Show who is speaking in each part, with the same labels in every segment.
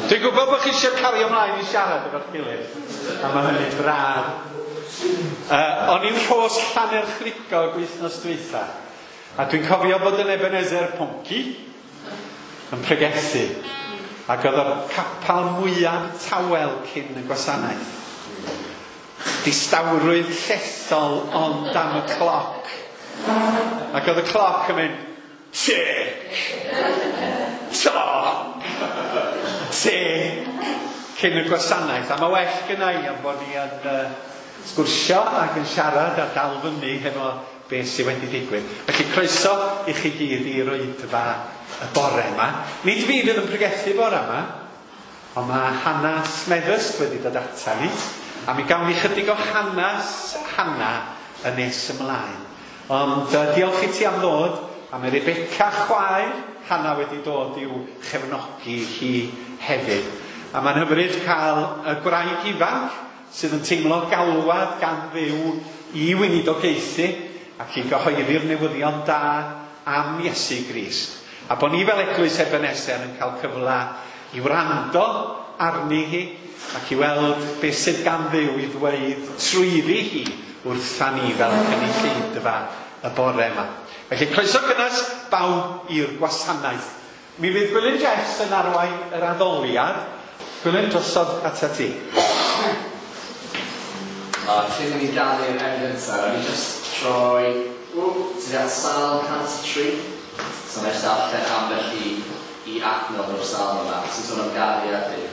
Speaker 1: Dwi'n gwybod bod chi eisiau cario ymlaen I siarad efo'r gilydd, a mae hynny'n braf. O'n i'n Rhos Llanerchrugog wythnos dwytha, a dwi'n cofio bod yn Ebenezer Ponci yn pregethu, ac oedd o'r capal mwyaf tawel cyn y gwasanaeth. Distawrwydd llethol ond am y cloc, ac oedd y cloc yn mynd tick, toc, tick, cyn y gwasanaeth. A mae well gyda I am bod ni yn sgwrsio ac yn siarad a dal fyny hefo beth sydd wedi digwydd. Felly croeso I chi gyd I rwydfa y bore yma. Nid fi fydd yn pregethu bore yma, ond mae hanes Meddysg wedi dod ata ni, a mi gawn ni chydig o hanes Hana y nes ymlaen. Ond diolch I ti am ddod, a mae Rebecca chwaer Hana wedi dod i'w chefnogi hi hefyd. A mae'n hyfryd cael y gwraig ifanc sydd yn teimlo galwad gan Dduw I weinidogaethu ac I gyhoeddi'r newyddion da am Iesu Grist. A bod ni fel Eglwys Ebenezer yn cael cyfle I wrando arni hi ac I weld beth sydd gan Dduw I ddweud trwyddi hi wrtha ni fel cynulleidfa y bore yma. Felly croeso gynnes bawb i'r gwasanaeth. Mi fydd Gwilym Jeffs yn arwain yr addoliad. Gwilym, drosodd ata ti.
Speaker 2: Cyn I ni ganu'r evidence ar, o'n I just troi sydd at Psalm 103. So mae'n darllen ambell I adnodd o'r Psalm yma, sy'n sôn am gariad Duw.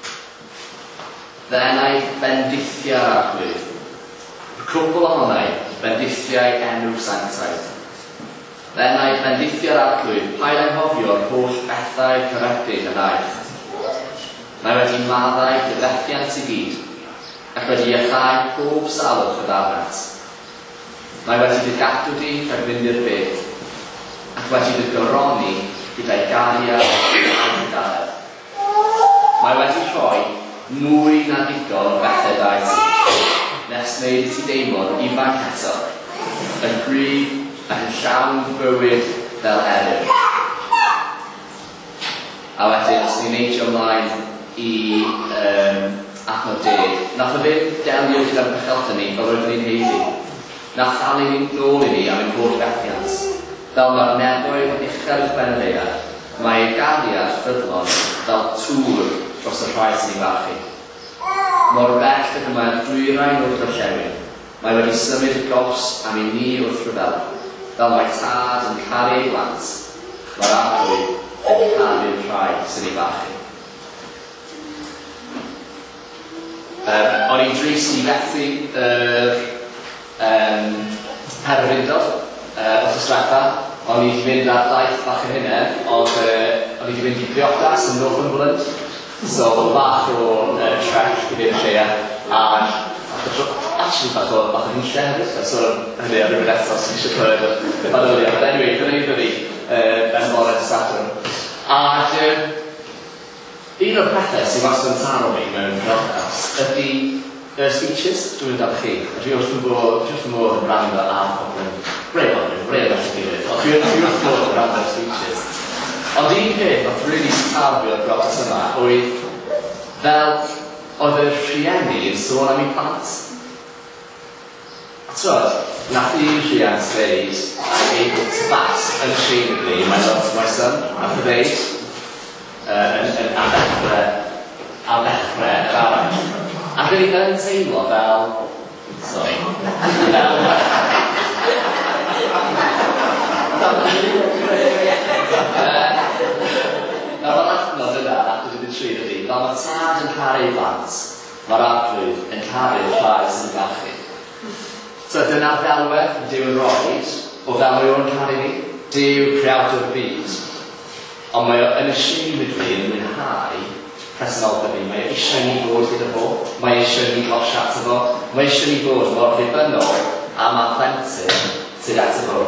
Speaker 2: Ddennau bendithiau'r arglwydd. Cwbl ohonau bendithiau enw sanctaidd. Ddennau bendithiau'r arglwydd, paid anghofio'r holl bethau caredig yn aeth. Mae wedi maddau gyfethiant I gyd, ac wedi iachau pob salwch y ddarnat. Mae wedi dy gadw di rhag fynd i'r byd, ac wedi dy gyroni gyda'i gariad a'i galedd. Mae wedi rhoi mwy na digon bethau da I ti, nes wneud I ti deimlo'n ifanc eto, yn gryf ac yn llawn bywyd fel eryr. A wedyn, os ni'n neidio ymlaen I adnod 10, nath o ddim delio gyda'r pechelta ni fel roeddwn ni'n heiddi. Nath ddalu ni'n nôl I ni am ein holl bethiant. Fel mae'r nefoedd yn uchel i'ch ben y ddaear, mae ei gariad ffyddlon fel tŵr dros y rhai sy'n ei fachu. Mor bell ac yma'r dwyrain wrth orllewin, mae wedi symud y gos am I ni wrth rhyfel, fel mae tad yn caru ei blant, mae'r arglwydd yn caru'r rhai sy'n ei fachu. O'n i'n dris I fethu Herfrindod wrth ysgriffa. O'n i wedi mynd ar daith bach yn hynny, ond o'n i wedi mynd I Briodas yn Northumberland. So, bach o trek I fynd lle, a actually bach o hynny hefyd. So, hynny ar rhywun eto sy'n eisiau clywed y fanyliad. But anyway, dyna ni fyny Ben Mored Sadwrn. A un o'r pethau sy'n wastad yn taro mi mewn podcast ydy y speeches dwi'n dal chi. Dwi wrth yn bod yn rand am pobl yn breu felly gilydd. Ond dwi wrth yn bod yn rand o'r speeches. Ond un peth oedd really taro fi o'r broses yma oedd fel oedd y rhieni yn sôn am ei plant. Trod, nath un rhiant dweud able to bat unashamedly my love to my son, nath o dweud a ddechrau yr arall. Ac o'n I yn teimlo fel... Sorry. Fel adnodd yna, adnodd yn tri ydy, fel mae tad yn caru blant, mae'r arglwydd yn caru'r rhai sy'n ei fachu. So dyna'r ddelwedd Duw yn roed o fel mae o'n caru ni. Duw creawdwr byd. Ond mae o'n ashamedly yn mwynhau presenoldeb ni. Mae eisiau ni bod gyda fo. Mae eisiau ni gosh ato fo. Mae eisiau ni bod mor ddibynnol am a plentyn sydd ato fo.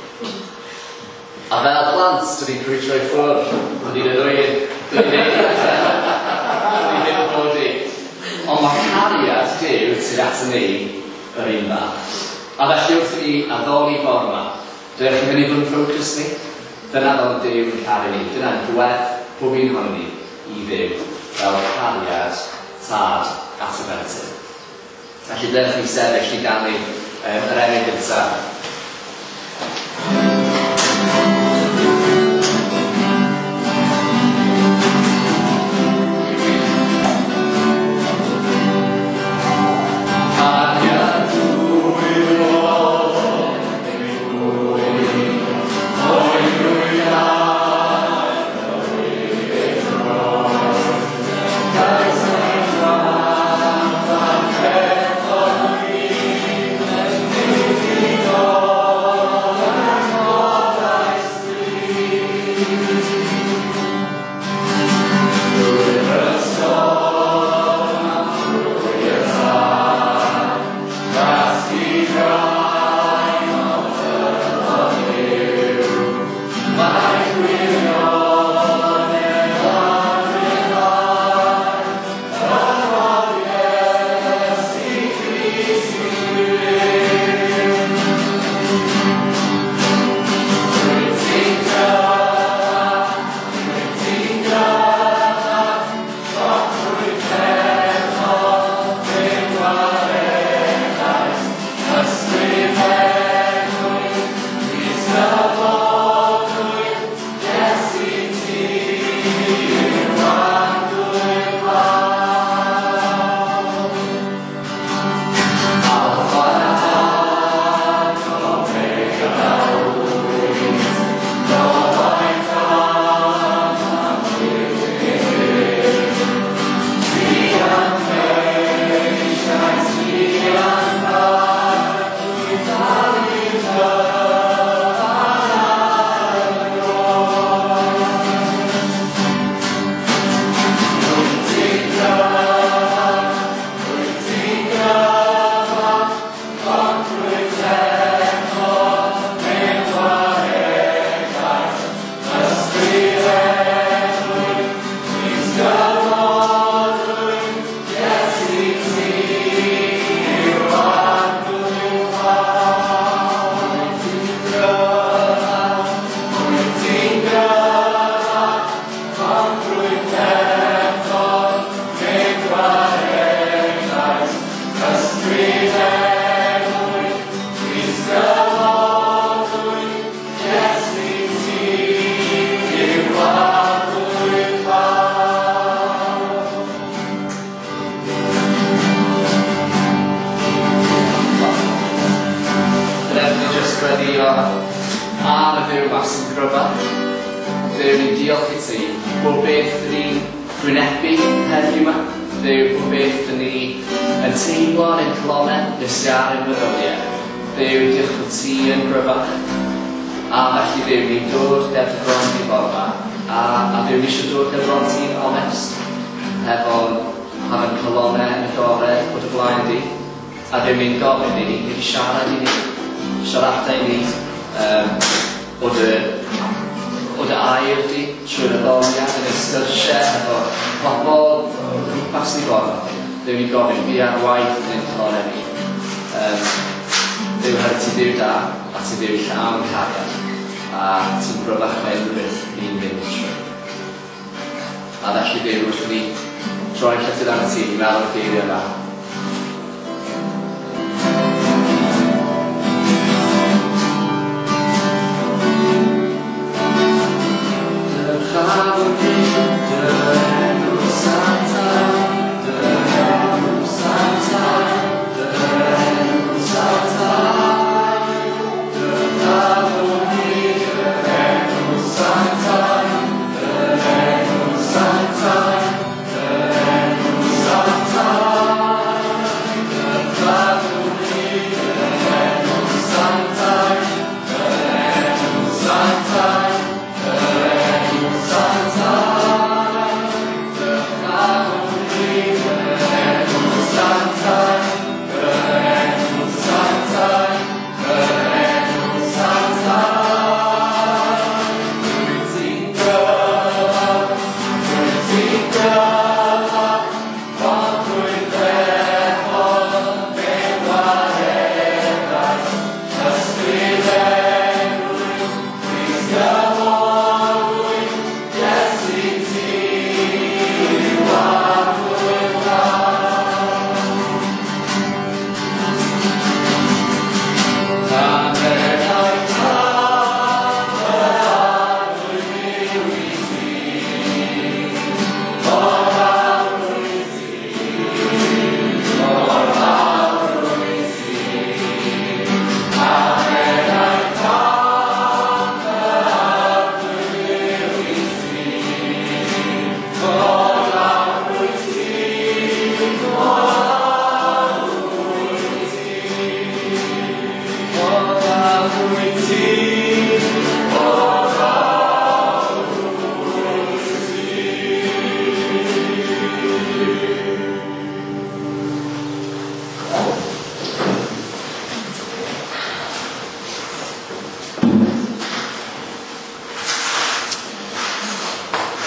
Speaker 2: A fel plant, dyn ni'n crwytro I ffwrdd. Dyn ni'n ddwy'n. Dyn ni'n ddim yn bod I. Ond mae cariad Duw sydd ato ni yr un fath. A felly wrth I ni addoli bore yma, dydych chi'n mynd I fod yn ffocws ni. Dyna fel Duw yn caru ni. Dyna'n dwedd pob un ohonyn ni I Dduw. fel cariad tad at y benetyn. Felly dewch chi sefyll i ganu yr enw gyntaf. Am y Dduw mas yn gryfach. Dduw ni'n diolch i ti bod beth ni'n gwynebu heddiw yma. Dduw bod beth ni yn teimlo yn clonau nes ar ein meddyliau. Dduw diolch bod ti yn gryfach. A felly Dduw ni'n dod ger dy bron ti fod yma. A Dduw ni eisiau dod ger bron ti'n onest. Hefo'n colonnau yn y gored bod y blaen di. A Dduw ni'n gofyn i ni siarad i ni. Siaradau ni o dy air di trwy'r addoliad yn ystyrsiau efo pobl o gwmpas ni bod. Dduw ni gofyn fi ar waith yn colonnau ni. Dduw hynny ti ddiw da a ti ddiw llawn cariad a ti'n gryfach mewn rhywbeth ni'n mynd trwy. A felly Dduw wrth ni droi'n llythyr am y ti i meddwl y geiriau yma.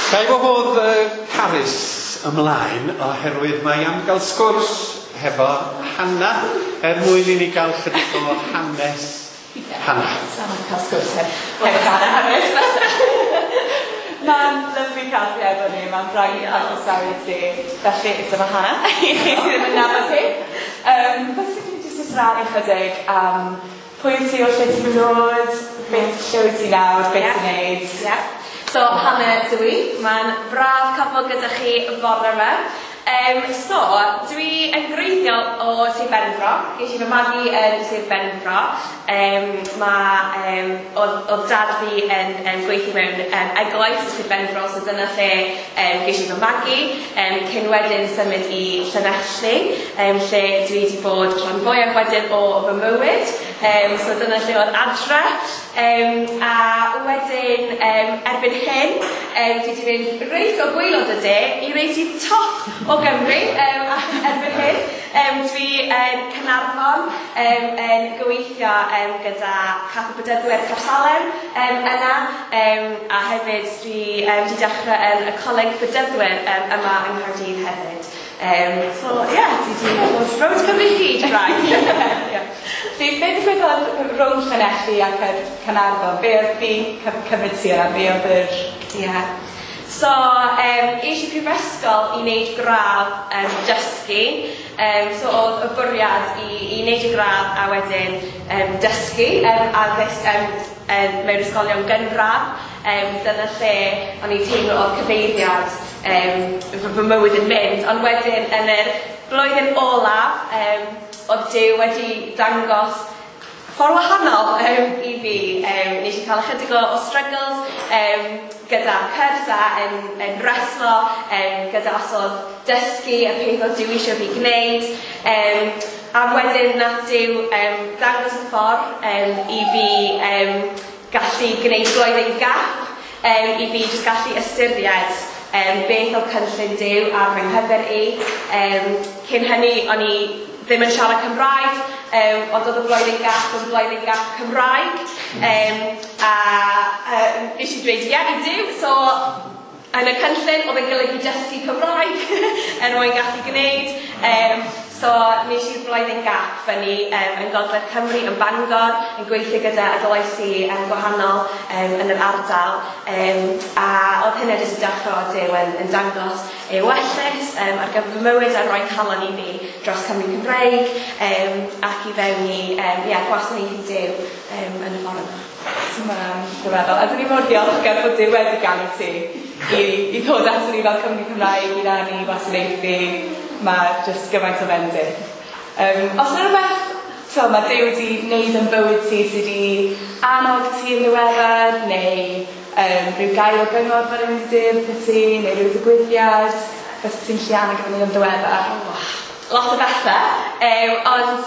Speaker 1: Gai fod Carys ymlaen oherwydd mae am gael sgwrs hefo Hannah mwyn i ni gael chydig o hanes Hannah.
Speaker 3: Sa'n cael sgwrs hefo hanes. Mae'n lyflu cael ti efo ni, mae'n braidd cael croesawu ti. Felly, dyma Hannah, i chi sydd ddim yn nabod ti. Beth sydd wedi jyst ysrannu chydig am pwy ti o lle ti'n dod, beth lle wyt ti nawr, beth ti'n neud.
Speaker 4: So, Hannah dwi, mae'n braf cael bod gyda chi bore yma. So, dwi yn greiddiol o Sir Benfro. Ges i fy magu yn Sir Benfro. Oedd dad fi yn gweithio mewn eglwys yn Sir Benfro, so dyna lle ges i fy magu. Cyn wedyn symud i Llanelli, lle dwi wedi bod rhan fwyaf wedyn o fy mywyd. So dyna lle oedd adre. A wedyn, erbyn hyn, dwi wedi mynd reit o gwaelod y de i reit i top o Gymru erbyn hyn. Dwi yn Caernarfon yn gweithio gyda Catholic Bedyddwyr Caersalem yna, a hefyd dwi wedi dechrau yn y Coleg Bedyddwyr yma yng Nghaerdydd hefyd. So, dwi wedi bod rownd Cymru hyd rhaid.
Speaker 3: Beth ddigwyddodd rownd Llanelli ac Caernarfon? Be oedd fi cymryd sy'n a be oedd yr...
Speaker 4: So, eisiau prifysgol i wneud gradd dysgu. So, oedd y bwriad i wneud y gradd a wedyn dysgu addysg mewn ysgolion gynradd. Dyna lle o'n i teimlo oedd cyfeiriad fy mywyd yn mynd. Ond wedyn, yn yr blwyddyn olaf, oedd Duw wedi dangos ffordd wahanol i fi. Nes i cael ychydig o struggles gyda cyrsa yn reslo, gyda osod dysgu a peth oedd Duw eisiau fi gwneud. A wedyn nath Duw dangos y ffordd i fi gallu gwneud blwyddyn gap, i fi jyst gallu ystyried beth oedd cynllun Duw ar fy nghyfer i. Cyn hynny, o'n i ddim yn siarad Cymraeg, ond oedd y blwyddyn gap yn blwyddyn gap Cymraeg. A nes i dweud i Duw, so yn y cynllun oedd yn golygu dysgu Cymraeg yn mwyn gallu gwneud. So nes i'r blwyddyn gap fyny yn Gogledd Cymru, yn Bangor, yn gweithio gyda eglwysi gwahanol yn yr ardal. A oedd hynny jyst yn dechrau o Duw yn dangos ei wellus ar gyfer fy mywyd a roi calon i fi dros Cymru Cymreig ac i fewn i gwasanaethu Duw yn y ffordd yma.
Speaker 3: Mae'n gyfeddol. A dyn ni mor diolchgar bod Duw wedi galw ti i ddod ato ni fel Cymru Cymraeg i rannu wasanaethu. Mae jyst gymaint o fendith. Os yna rhywbeth mae Duw wedi gwneud yn bywyd ti sydd wedi annog ti yn ddiweddar, neu rhyw gair o gyngor fan yn dydd ti, neu rhyw ddigwyddiad, beth ti'n lli annog fan yn ddiweddar?
Speaker 4: Lot o bethau, ond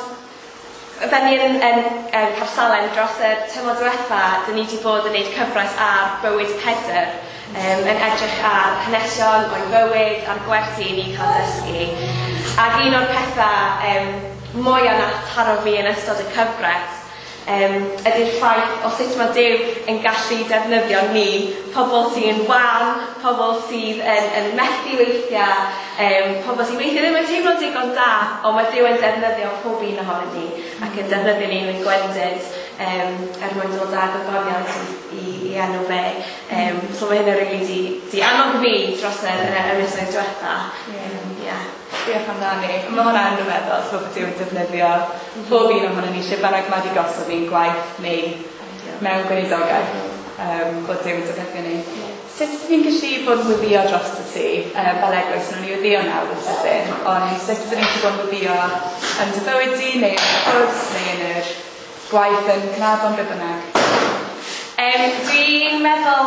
Speaker 4: fan ni'n Caersalem dros y tymor diwetha, dyn ni wedi bod yn gwneud cyfres ar bywyd Pedr, yn edrych ar hanesion o'i fywyd, a'r gwersi i ni cael dysgu. Ac un o'r pethau mwyaf nath taro fi yn ystod y cyfres ydy'r ffaith o sut mae Duw yn gallu defnyddio ni, pobl sy'n wan, pobl sydd yn methu weithiau, pobl sy'n weithio ddim yn teimlo digon da, ond mae Duw yn defnyddio pob un ohonyn ni ac yn defnyddio ni yn gwendid mwyn dod â gogoniant i enw fe. So mae hynny rili di annog fi dros yr misoedd diwetha.
Speaker 3: Diolch amdani. Mae hwnna'n rhyfeddol, so bod Duw'n defnyddio pob un ohonyn ni, lle bynnag mae wedi gosod ni'n gwaith neu mewn gweinidogau, bod Duw'n defnyddio ni. Sut ydych chi'n gallu bod yn wyfio dros y ti fel eglwys? Nhw'n i wyfio nawr yn sydyn, ond sut ydych chi'n gallu bod yn wyfio yn dy bywyd ti, neu yn y cwrs, neu yn yr gwaith yn Caernarfon be bynnag?
Speaker 4: Dwi'n meddwl,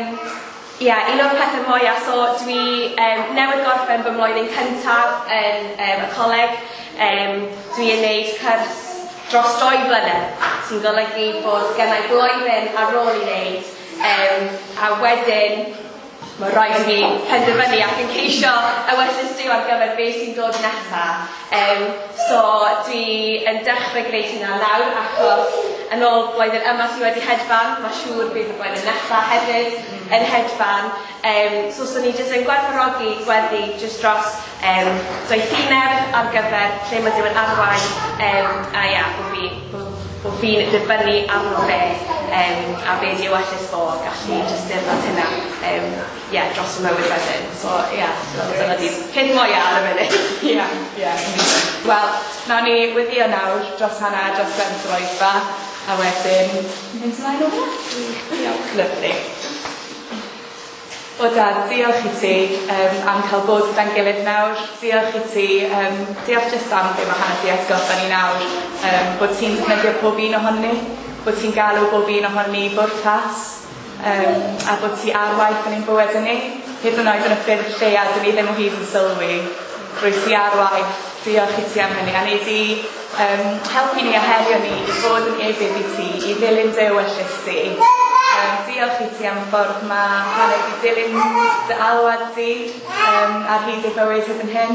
Speaker 4: un o'r pethau mwyaf, so dwi newydd gorffen fy mlwyddyn cyntaf yn y coleg. Dwi'n gwneud cwrs dros 2 blynedd, sy'n golygu bod gennau blwyddyn ar ôl i wneud, a wedyn mae rhaid i ni penderfynu ac yn ceisio ewyllus Duw ar gyfer beth sy'n dod nesaf. So dwi yn dechrau gwneud hynna nawr achos yn ôl blwyddyn yma sydd wedi hedfan, mae siŵr bydd y blwyddyn nesaf hefyd yn hedfan. So ni jyst yn gwerthfawrogi gweddi jyst dros doethineb ar gyfer lle mae Duw yn arwain bod fi'n dibynnu arno fe a be di ewyllus fo gallu jyst dirnod hynna dros y mywyd wedyn. So dyna di peth mwyaf ar y funud.
Speaker 3: Wel, nawn ni weddio nawr dros hana, dros Glentroedfa, a wedyn mynd ymlaen o hwnna. Diolch. Lyfli. O Dad, diolch i ti am cael bod gyda'n gilydd nawr. Diolch i ti, diolch jyst am be mae hanes i atgoffa ni nawr, bod ti'n defnyddio pob un ohonyn ni, bod ti'n galw bob un ohonyn ni bwrpas, a bod ti ar waith yn ein bywyd ni. Hyd yn oed yn y ffyrdd lle a dyn ni ddim o hyd yn sylwi. Rwy'n ti ar waith, diolch i ti am hynny. A wneud i helpu ni a herio ni i fod yn ebydd i ti, i ddilyn dy ewyllys ti. Diolch i ti am ffordd mae hanner i dilyn dy alwad ti ar hyd y bywyd hyd yn hyn,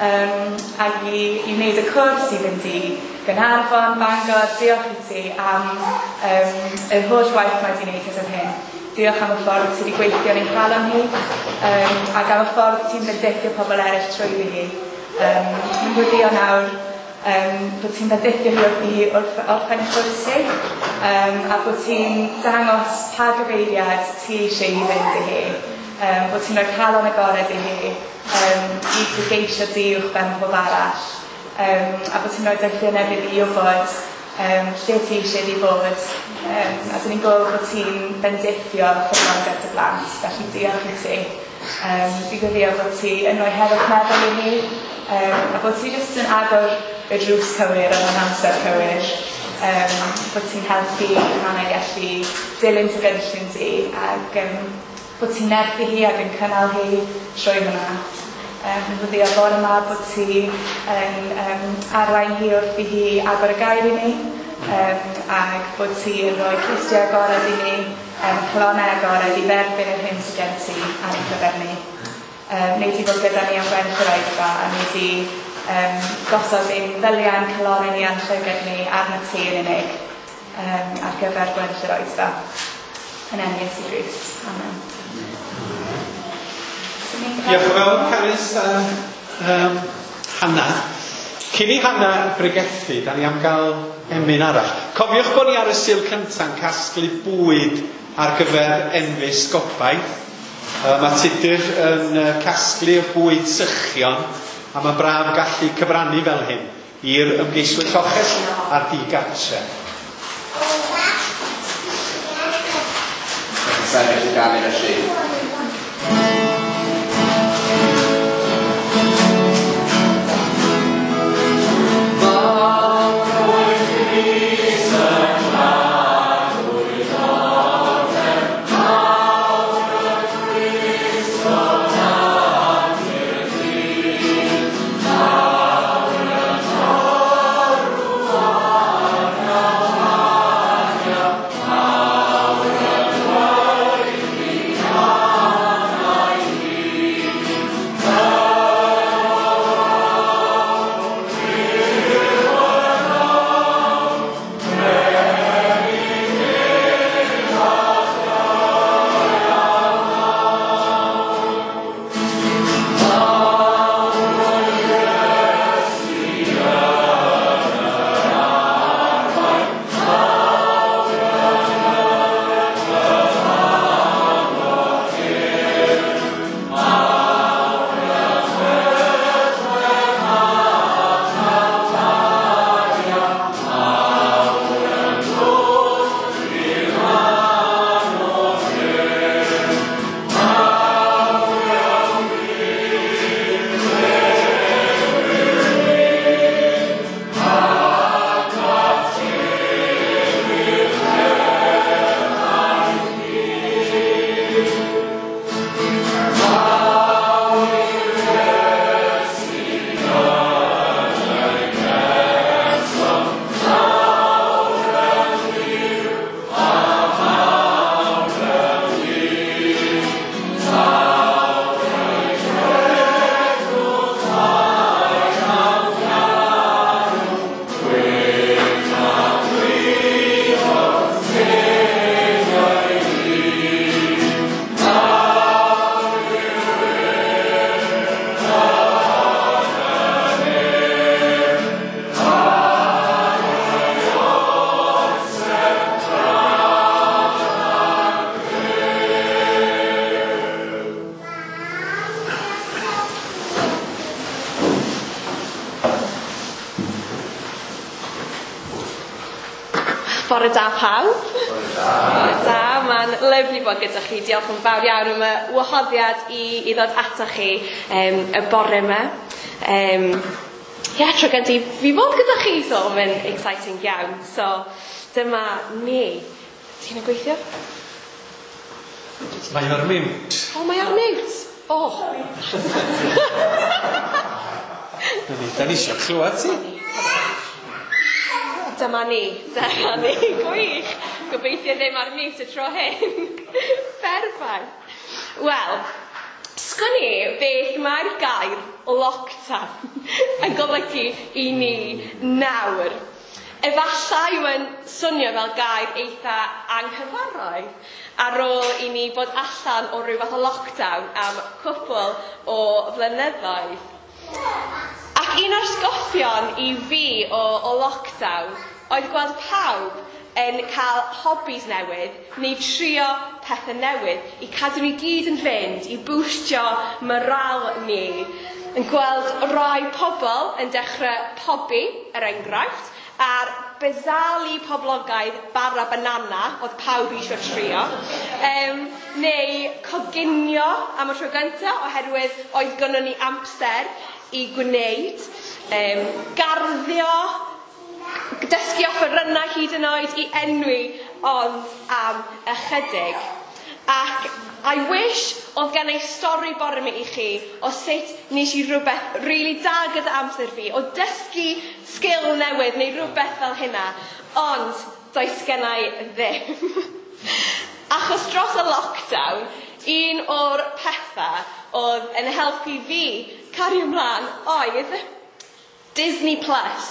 Speaker 3: ac i wneud y cwrs i fynd i Gaernarfon, Bangor. Diolch i ti am y holl waith mae wedi wneud hyd yn hyn. Diolch am y ffordd ti wedi gweithio yn ein chalon hi, ac am y ffordd ti'n bendithio pobl eraill trwy hi. Yn gwyddio nawr bod ti'n bendithio hi wrth i orffen y cwrs ti, a bod ti'n dangos pa gyfeiriad ti eisiau i fynd i hi, bod ti'n rhoi calon agored i hi, i dygeisio di uwch ben pob arall, a bod ti'n rhoi dyllunebydd i wybod lle ti eisiau di fod, a dyn ni'n gweld bod ti'n bendithio ffyrnogaeth y blant, felly diolch i ti. Fi gwyddio bod ti yn rhoi heddwch meddwl i ni, a bod ti jyst yn agor y drws cywir yn amser cywir, bod ti'n helpu hannah gallu dilyn dy gynllun ti, ac bod ti'n nerfu hi ac yn cynnal hi trwy hwnna. Yn gwyddio bod yma bod ti yn arwain hi wrth i hi agor y gair i ni, ac bod ti yn rhoi clustio agored i ni, clonau agored i dderbyn yr hyn sydd gen ti ar ein cyfer ni. Wneud i fod gyda ni am Glentroedfa, a wneud i gosod ein ddyliau'n cylonau ni a'n llygad ni arno ti yn unig ar gyfer Glentroedfa. Yn enw Iesu Grist. Amen.
Speaker 1: Diolch yn fawr, Carys a Hannah. Cyn i Hannah bregethu, da ni am gael emyn arall. Cofiwch bod ni ar y sil cynta'n casglu bwyd ar gyfer enfys gobaith. Mae Tudur yn casglu y bwyd sychion, a mae braf gallu cyfrannu fel hyn i'r ymgeiswyr lloches a'r digartre.
Speaker 2: Sefyll i gael yn y lle.
Speaker 5: Oh
Speaker 4: Bore da pawb. Bore da, mae'n lyflu bod gyda chi. Diolch yn fawr iawn am y wahoddiad i ddod ata chi y bore yma. Tro gen ti fi fod gyda chi, so mae'n exciting iawn. So, dyma ni. Ti'n gweithio?
Speaker 1: Mae o'r mute.
Speaker 4: Mae o'r mute.
Speaker 1: Da ni eisiau clywed ti.
Speaker 4: Dyma ni, gwych. Gobeithio ddim ar mute y tro hyn. Perffaith. Wel, sgwni beth mae'r gair lockdown yn golygu i ni nawr. Efallai mae'n swnio fel gair eitha anghyfarwydd ar ôl i ni bod allan o ryw fath o lockdown am cwpl o flynyddoedd. Ac un o'r sgoffion i fi o lockdown oedd gweld pawb yn cael hobbies newydd neu trio pethau newydd i cadw ni gyd yn fynd, i boostio moral ni. Yn gweld rai pobl yn dechrau pobi, enghraifft, a'r bezalu poblogaidd bara banana oedd pawb eisiau trio, neu coginio am y tro gyntaf oherwydd oedd gynnon ni amser i gwneud, garddio, dysgu offerynnau hyd yn oed i enwi ond am ychydig. Ac I wish oedd gen ei stori bore mi i chi o sut nes i rhywbeth really da gyda amser fi o dysgu sgil newydd neu rhywbeth fel hynna, ond does gen i ddim. Achos dros y lockdown, un o'r pethau oedd yn helpu fi cario ymlaen oedd Disney Plus.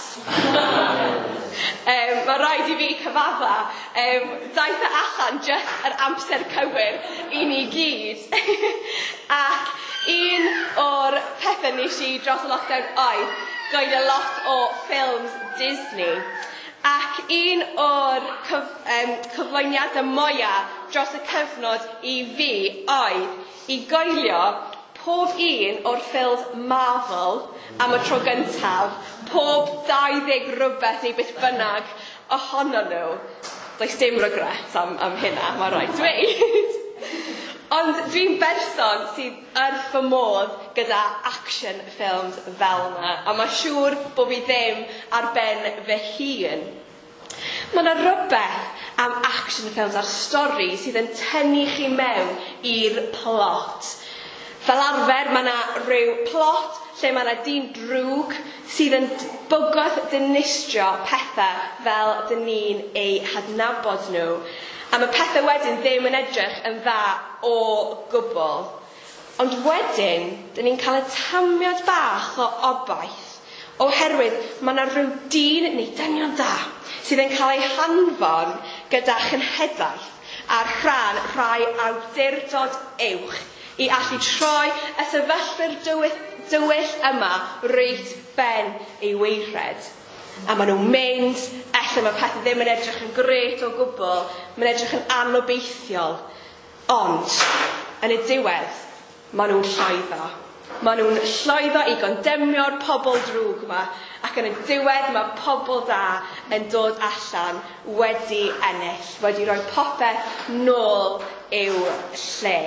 Speaker 4: Mae rhaid i fi cyfadda, daeth e allan just yr amser cywir i ni gyd. Ac un o'r pethau nes i dros y lockdown oedd goed a lot o ffilms Disney. Ac un o'r cyflwyniadau mwyaf dros y cyfnod i fi oedd i goelio pob un o'r ffilms Marvel am y tro gyntaf, pob 20 rhywbeth neu beth bynnag ohono nhw. Does dim regret am hynna, mae rhaid dweud. Ond dwi'n berson sydd yn fy modd gyda action films fel yna, a mae siŵr bod fi ddim ar ben fy hun. Mae yna rhywbeth am action films a'r stori sydd yn tynnu chi mewn i'r plot. Fel arfer, mae yna rhyw plot lle mae yna dyn drwg sydd yn bwgodd dinistrio pethau fel dyn ni'n ei hadnabod nhw. A mae pethau wedyn ddim yn edrych yn dda o gwbl. Ond wedyn, dyn ni'n cael y tamiad bach o obaith oherwydd mae yna rhyw dyn neu dynion da sydd yn cael ei hanfon gyda chynhedaeth ar rhan rhai awdurdod uwch i allu troi y sefyllfa'r dywyll yma reit ben ei weired. A maen nhw'n mynd, ella mae pethau ddim yn edrych yn gret o gwbl, mae'n edrych yn anobeithiol. Ond, yn y diwedd, maen nhw'n llwyddo. Maen nhw'n llwyddo i gondemio'r pobl drwg yma, ac yn y diwedd mae pobl da yn dod allan wedi ennill, wedi rhoi popeth nôl i'w lle.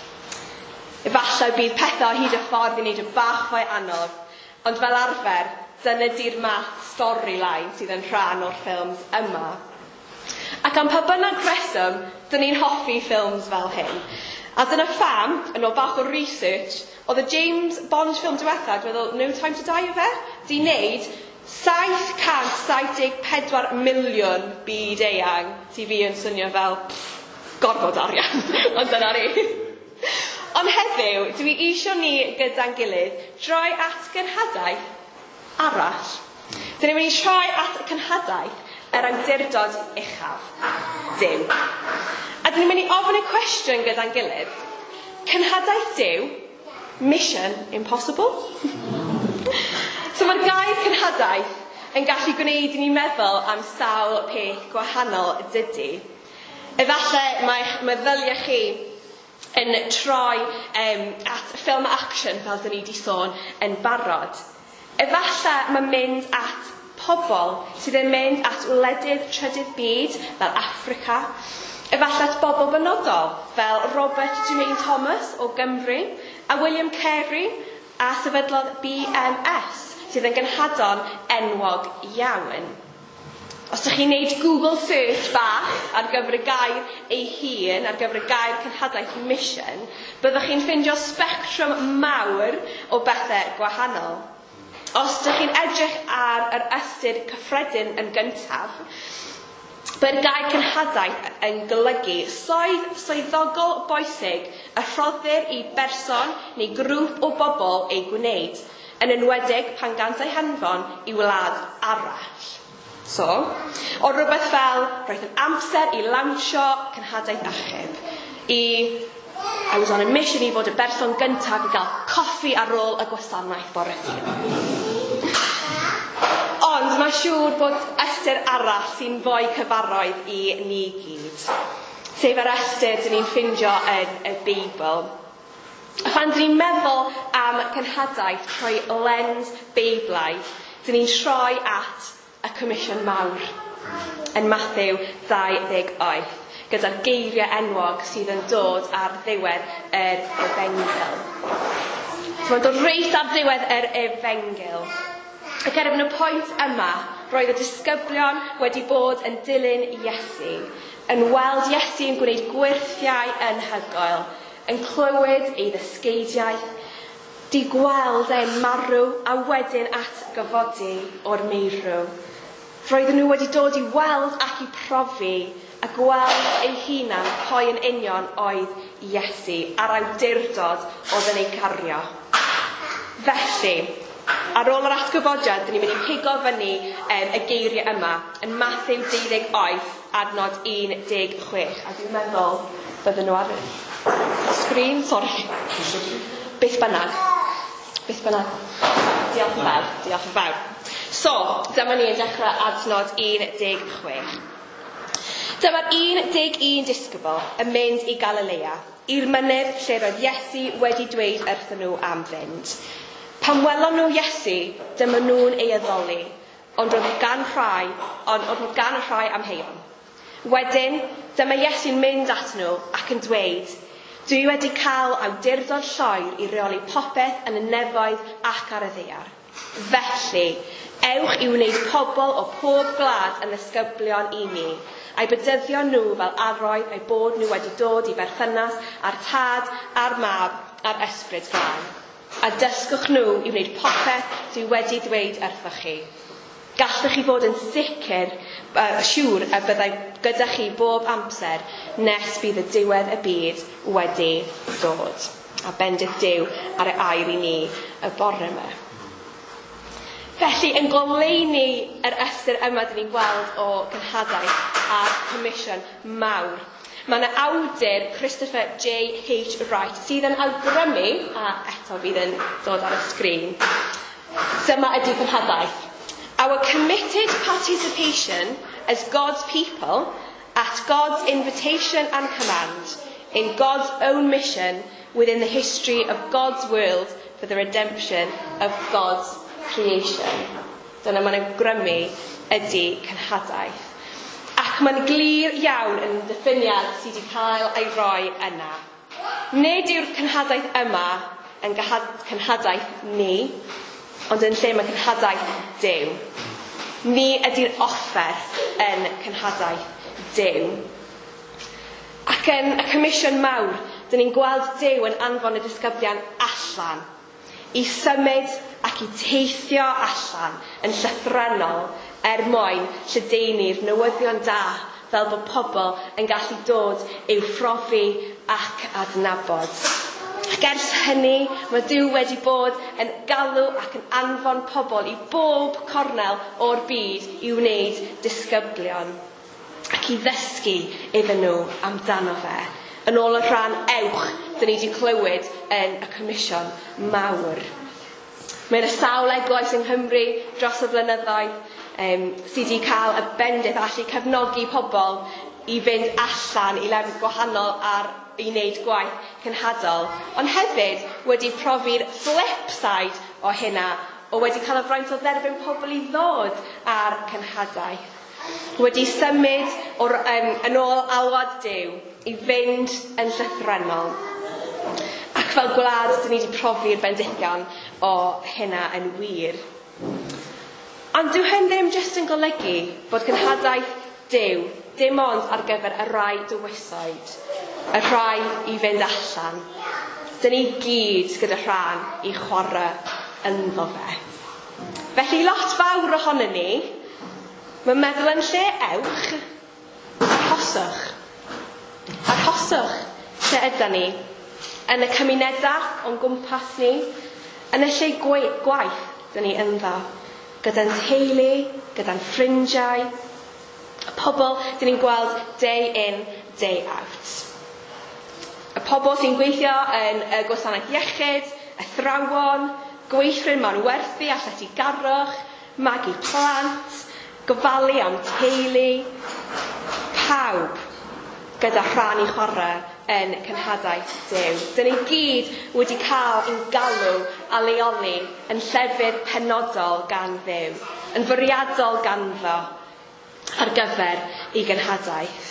Speaker 4: Efallai bydd pethau hyd y ffordd i wneud y bach fwy anodd, ond fel arfer, dyna di'r math storyline sydd yn rhan o'r ffilms yma. Ac am pa bynnag reswm, dyn ni'n hoffi ffilms fel hyn. A dyna pham, yn ôl bach o research, oedd y James Bond ffilm diwethaf, dwi'n No Time to Die o fe, di wneud 774 miliwn byd eang, ti fi yn swnio fel gorfod arian, ond dyna ni. Ond heddiw, dwi eisiau ni gyda'n gilydd droi at gynhadaeth arall. Dyn ni'n mynd i troi at cynhadaeth yr awdurdod uchaf. Duw. A dyn ni'n mynd i ofyn y cwestiwn gyda'n gilydd. Cynhadaeth Duw? Mission Impossible? So mae'r gair cynhadaeth yn gallu gwneud i ni meddwl am sawl peth gwahanol dydy. Efallai mae meddyliau chi yn troi at ffilm action fel dyn ni wedi sôn yn barod. Efallai mae'n mynd at pobl sydd yn mynd at wledydd trydydd byd fel Affrica, efallai bobl benodol fel Robert Jermaine Thomas o Gymru a William Carey a sefydlodd BMS sydd yn gynhadon enwog iawn. Os ydych chi'n gwneud Google search bach ar gyfer y gair ei hun, ar gyfer y gair cynhadaeth mission, byddwch chi'n ffindio spectrwm mawr o bethau gwahanol. Os ydych chi'n edrych ar yr ystyr cyffredin yn gyntaf, byddai'r gair cynhadaeth yn golygu swyddogol bwysig y rhoddir i berson neu grŵp o bobl ei gwneud, yn enwedig pan gant ei hanfon i wlad arall. So, o rhywbeth fel, roedd yn amser i lawnsio cynhadaeth achub. I was on a mission i fod y berson gyntaf i gael coffi ar ôl y gwasanaeth bore dydd. Ond mae siŵr bod ystyr arall sy'n fwy cyfarwydd i ni gyd. Sef yr ystyr dyn ni'n ffindio yn y Beibl. Pan dyn ni'n meddwl am cynhadaeth trwy lens Beiblaidd, dyn ni'n troi at y Comisiwn Mawr yn Mathew 28, gyda'r geiriau enwog sydd yn dod ar ddiwedd yr Efengil. Mae'n dod reit ar ddiwedd yr Efengil. Ac erbyn y pwynt yma, roedd y disgyblion wedi bod yn dilyn Iesu, yn weld Iesu yn gwneud gwirthiau anhygoel, yn clywed ei ddysgeidiaeth, di gweld e'n marw a wedyn at gyfodi o'r meirw. Roedden nhw wedi dod i weld ac i profi a gweld ei hunan pwy yn union oedd Iesu a'r awdurdod oedd yn ei cario. Felly, ar ôl yr atgyfodiad, dyn ni'n mynd i pigo fyny y geiriau yma yn Mathew 28, adnod 16. A dwi'n meddwl bydden nhw ar y sgrin, sori. Beth bynnag. Diolch yn fawr. So, dyma ni yn dechrau adnod 16. Dyma'r 11 disgybl yn mynd i Galilea, i'r mynydd lle roedd Iesu wedi dweud wrthyn nhw am fynd. Pan welon nhw Iesu, dyma nhw'n ei addoli, ond roedd gan y rhai amheuon. Wedyn, dyma Iesu'n mynd at nhw ac yn dweud, dwi wedi cael awdurdod llwyr i reoli popeth yn y nefoedd ac ar y ddaear. Felly, ewch i wneud pobl o pob gwlad yn ddisgyblion i mi, a'i bedyddio nhw fel arroedd eu bod nhw wedi dod i berthynas a'r tad, a'r mab, a'r ysbryd glân. A dysgwch nhw i wneud popeth dwi wedi dweud wrthoch chi. Gallwch chi fod yn siŵr y byddai gyda chi bob amser nes bydd y diwedd y byd wedi dod. A bendith Duw ar ei air i ni y bore yma. Felly, yn goleuni yr ystyr yma dyn ni'n gweld o gynhadaeth a'r Comisiwn Mawr, mae yna awdur Christopher J.H. Wright sydd yn awgrymu, a eto fydd yn dod ar y sgrin, dyma ydy gynhadaeth. Our committed participation as God's people at God's invitation and command in God's own mission within the history of God's world for the redemption of God's creation. Dyna mae'n awgrymu ydy cynhadaeth. Ac mae'n glir iawn yn diffiniad sydd wedi cael ei roi yna. Nid yw'r cynhadaeth yma yn cynhadaeth ni, ond yn lle mae cynhadaeth Duw. Ni ydy'r offer yn cynhadaeth Duw. Ac yn y Comisiwn Mawr, dyn ni'n gweld Duw yn anfon y disgyblion allan, i symud ac i teithio allan yn llythrennol mwyn lledaenu'r newyddion da fel bod pobl yn gallu dod i'w phrofi ac adnabod. Ac ers hynny, mae Duw wedi bod yn galw ac yn anfon pobl i bob cornel o'r byd i wneud disgyblion ac i ddysgu iddyn nhw amdano fe. Yn ôl y rhan ewch, dyn ni wedi clywed yn y Comisiwn Mawr. Mae yna sawl eglwys yng Nghymru dros y blynyddoedd sydd wedi cael y bendith allu cefnogi pobl i fynd allan i lefydd gwahanol i wneud gwaith cynhadol, ond hefyd wedi profi'r flip side o hynna o wedi cael y fraint o dderbyn pobl i ddod ar cynhadaeth. Wedi symud yn ôl alwad Duw i fynd yn llythrennol. Ac fel gwlad, dyn ni wedi profi'r bendithion o hynna yn wir. Ond dyw hyn ddim jyst yn golygu bod cynhadaeth Duw dim ond ar gyfer y rai dywysoed, y rhai i fynd allan. Dyn ni gyd gyda rhan i chwarae ynddo fe. Felly lot fawr ohonyn ni, mae'n meddwl yn lle ewch, arhoswch. Arhoswch lle ydyn ni, yn y cymunedau o'n gwmpas ni, yn y lle gwaith dyn ni ynddo, gyda'n teulu, gyda'n ffrindiau, y pobl dyn ni'n gweld day in, day out. Y pobl sy'n gweithio yn y gwasanaeth iechyd, athrawon, gweithwyr mewn werthu a llety garwch, magu plant, gofalu am teulu, pawb gyda rhan i chwarae yn cynhadaeth Duw. Dyn ni gyd wedi cael ein galw a leoli yn llefydd penodol gan Dduw, yn fwriadol ganddo ar gyfer ei gynhadaeth.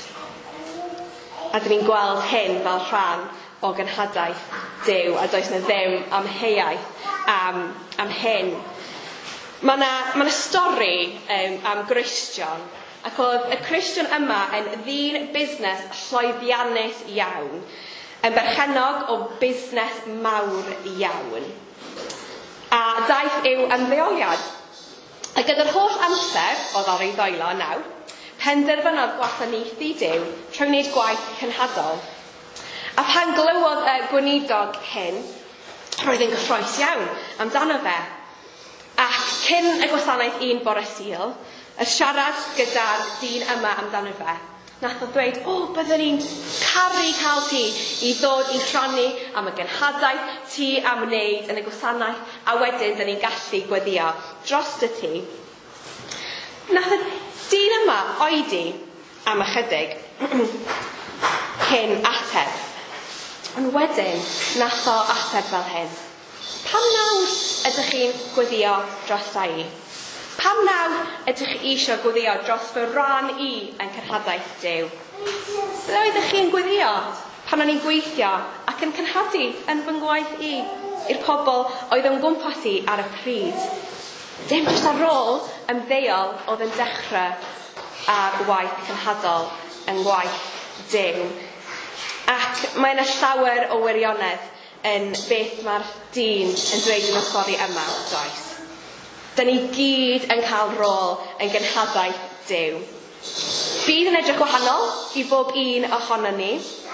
Speaker 4: A dyn ni'n gweld hyn fel rhan o gynhadaeth Duw, a does na ddim amheuaeth am hyn. Mae yna stori am Gristion, ac oedd y Cristion yma yn ddyn busnes llwyddiannus iawn, yn berchenog o busnes mawr iawn. A daeth i'w ymddeoliad. A gyda'r holl amser oedd ar ei ddwylo nawr, penderfynodd gwasanaethu Duw trwy wneud gwaith cynhadol. A pan glywodd y gweinidog hyn, roedd yn gyffrous iawn amdano fe. Ac cyn y gwasanaeth un bore Sul, y siarad gyda'r dyn yma amdano fe, nath o ddweud, byddwn ni'n caru cael ti i ddod i rhannu am y gynhadaeth ti am wneud yn y gwasanaeth, a wedyn dyn ni'n gallu gweddio dros y ti. Nath y dyn yma oedi am ychydig cyn ateb. Ond wedyn, nath o ateb fel hyn. Pam nawr ydych chi'n gweddio dros i? Pam nawr ydych chi eisiau gweddio dros fy ran i yn cynhadaeth Duw? Ble oeddech chi'n gweddio pan o'n i'n gweithio ac yn cynhadu yn fy ngwaith i'r pobl oedd yn gwmpas i ar y pryd? Dim jyst ar ôl ymddeol oedd yn dechrau ar waith cynhadol yn gwaith Duw. Ac mae yna llawer o wirionedd yn beth mae'r dyn yn dweud yn y stori yma, does. Dyn ni gyd yn cael rôl yn gynhadaeth Duw. Bydd yn edrych wahanol i bob un ohono ni,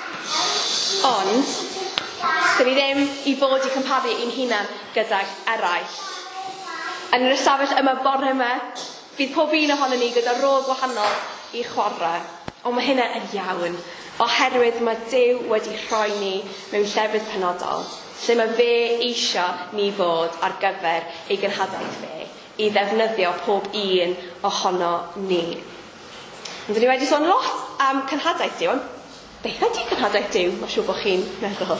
Speaker 4: ond dyn ni ddim i fod i cymparu ein hunan gyda'r eraill. Yn yr ystafell yma bore yma, bydd pob un ohono ni gyda rôl gwahanol i chwarae, ond mae hynna yn iawn, oherwydd mae Duw wedi rhoi ni mewn llefydd penodol, lle mae fe eisiau ni fod ar gyfer ei gynhadaeth fe, i ddefnyddio pob un ohono ni. Ond dyn ni wedi sôn lot am cynhadaeth Duw, ond beth ydy cynhadaeth Duw? Mae'n siŵr bod chi'n meddwl.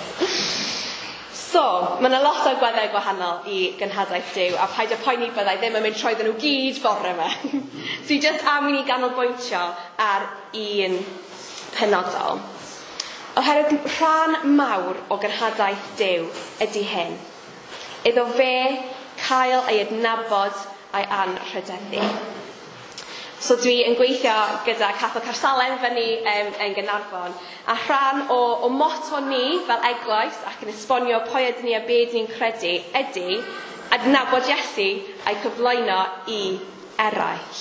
Speaker 4: So, mae yna lot o gweddau gwahanol i gynhadaeth Duw, a paid o poeni byddai ddim yn mynd troedden nhw gyd bore yma. Dwi jyst am i ni ganolbwyntio ar un penodol. Oherwydd rhan mawr o gynhadaeth Duw ydy hyn. Iddo fe cael ei adnabod a'i anrhydeddu. So dwi yn gweithio gyda Catholic Carsalem fyny yn Gaernarfon, a rhan o motto ni fel eglwys ac yn esbonio pwy ydyn ni a beth ni'n credu ydy adnabod Iesu a'i cyflwyno i eraill.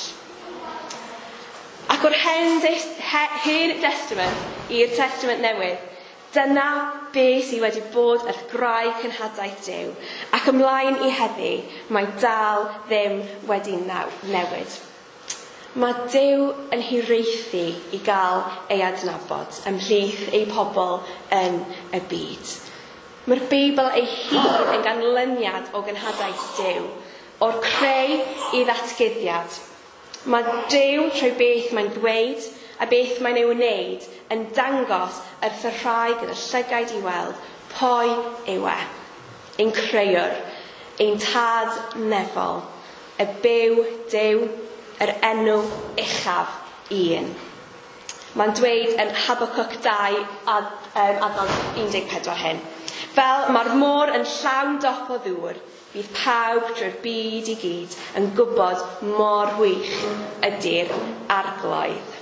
Speaker 4: Ac o'r Hen Testament i'r Testament Newydd, dyna beth sydd wedi bod ar grau cynhadaeth Duw, ac ymlaen i heddi mae dal ddim wedi newid. Mae Duw yn hiraethu i gael ei adnabod ymhlith ei pobl yn y byd. Mae'r Beibl ei hun yn ganlyniad o gynhadaeth Duw, o'r creu i ddatguddiad. Mae Duw trwy beth mae'n dweud a beth mae'n ei wneud yn dangos wrth y rhai gyda llygaid i weld pwy yw ein creuwr, ein tad nefol, y byw Duw, yr enw uchaf un. Mae'n dweud yn Habakuk 2 adnod 14 hyn. Fel mae'r môr yn llawn dop o ddŵr, bydd pawb drwy'r byd I gyd yn gwybod mor wych ydy'r arglwydd.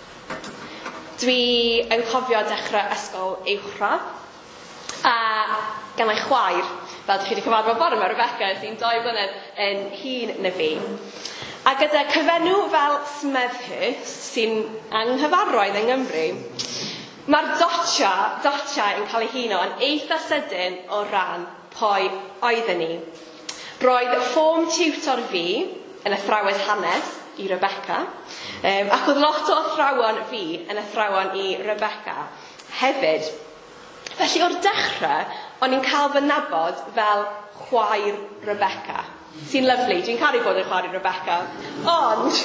Speaker 4: Dwi yn cofio dechrau ysgol uwchradd, a gan ei chwaer, fel chi wedi cyfarfod bore yma, Rebecca, sy'n 2 blynedd yn hŷn na fi. A gyda cyfenw fel Smethurst, sy'n anghyfarwydd yng Nghymru, mae'r dotsia yn cael ei huno yn eitha sydyn o ran pwy oedden ni. Roedd ffom tiwtor fi yn athrawes hanes I Rebecca, ac oedd lot o athrawon fi yn athrawon I Rebecca hefyd. Felly o'r dechrau, o'n i'n cael fy nabod fel chwaer Rebecca. Sy'n lyflu, dwi'n caru bod yn chwaer Rebecca. Ond,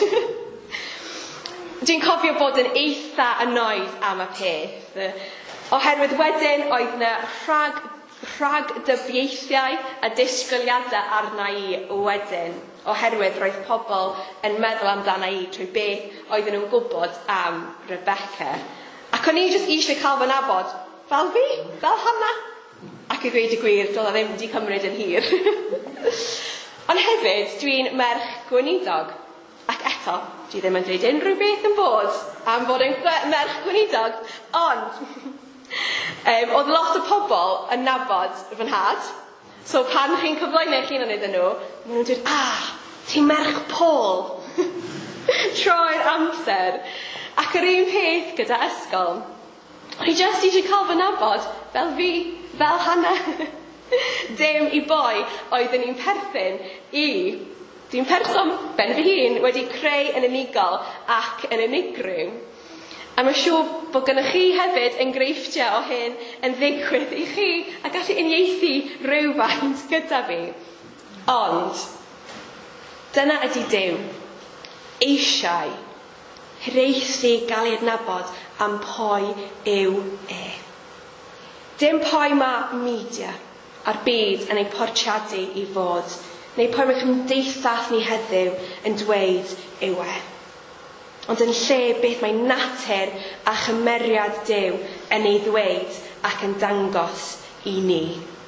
Speaker 4: dwi'n cofio bod yn eitha annoyed am y peth. Oherwydd wedyn oedd yna rhag dybiaethiau a disgwyliadau arna I wedyn. Oherwydd roedd pobl yn meddwl amdana I trwy beth oedden nhw'n gwybod am Rebecca. Ac o'n I jyst eisiau cael fy nabod fel fi, fel Hannah. Ac I ddweud y gwir, doedd o ddim wedi cymryd yn hir. Ond hefyd, dwi'n merch gweinidog. Ac eto, dwi ddim yn dweud unrhyw beth yn bod am fod yn merch gweinidog. Ond, oedd lot o pobl yn nabod fy nhad. So pan chi'n cyflwyno eich hun iddyn nhw, maen nhw'n dweud, ti'n merch Paul. Troi'r amser. Ac yr un peth gyda ysgol. O'n I jyst eisiau cael fy nabod fel fi, fel Hannah. Dim I boi oedden ni'n perthyn I. Dwi'n person ben fy hun wedi creu yn unigol ac yn unigryw. A mae'n siŵr bod gennych chi hefyd enghreifftiau o hyn yn ddigwydd I chi a gallu uniaethu rhywfaint gyda fi. Ond, dyna ydy Duw. Eisiau hiraethu gael ei adnabod am pwy yw Dim pwy mae media a'r byd yn ei portiadu I fod, neu pwy mae cymdeithas ni heddiw yn dweud yw Ond yn lle beth mae natur a chymeriad Duw yn ei ddweud ac yn dangos I ni.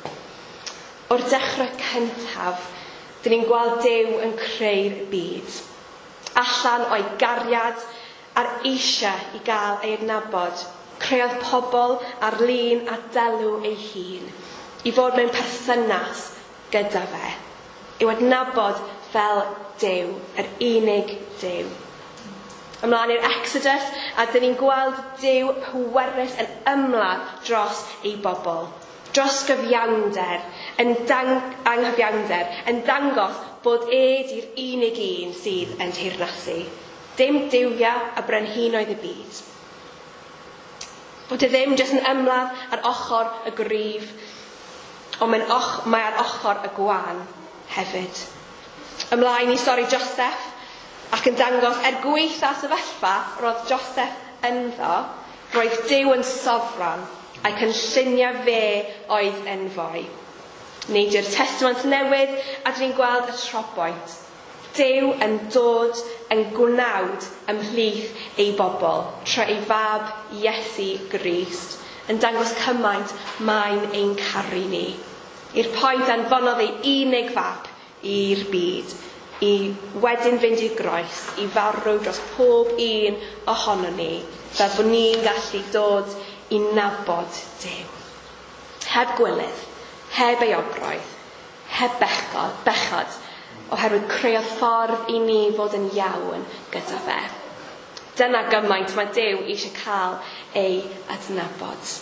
Speaker 4: O'r dechrau cyntaf, dyn ni'n gweld Duw yn creu'r byd. Allan o'i gariad a'r eisiau I gael ei adnabod, creuodd pobl ar lun a delw ei hun, I fod mewn perthynas gyda fe, i'w adnabod fel Duw, yr unig Duw. Ymlaen i'r Exodus, a dyn ni'n gweld Duw pwerus yn ymladd dros ei bobl, dros gyfiawnder, anghyfiawnder, yn dangos bod di'r unig un sydd yn teyrnasu. Dim duwia a brenhinoedd y byd. Bod ddim jyst yn ymladd ar ochr y gryf, ond mae ar ochr y gwan hefyd. Ymlaen I stori Joseph, ac yn dangos gweitha sefyllfa roedd Joseph ynddo, roedd Duw yn sofran, a'i cynlluniau fe oedd yn fwy. Neidi'r Testament Newydd, a dyn ni'n gweld y troboint. Duw yn dod yn gwnawd ymhlith ei bobl, tra ei fab Iesu Grist, yn dangos cymaint mae'n ein caru ni. I'r pwynt anfonodd ei unig fab i'r byd, I wedyn fynd i'r groes, I farw dros pob un ohono ni, fel bod ni'n gallu dod I nabod Duw. Heb gwylydd, heb ei obroedd, heb bechod, oherwydd creuodd ffordd I ni fod yn iawn gyda fe. Dyna gymaint mae Duw eisiau cael ei adnabod.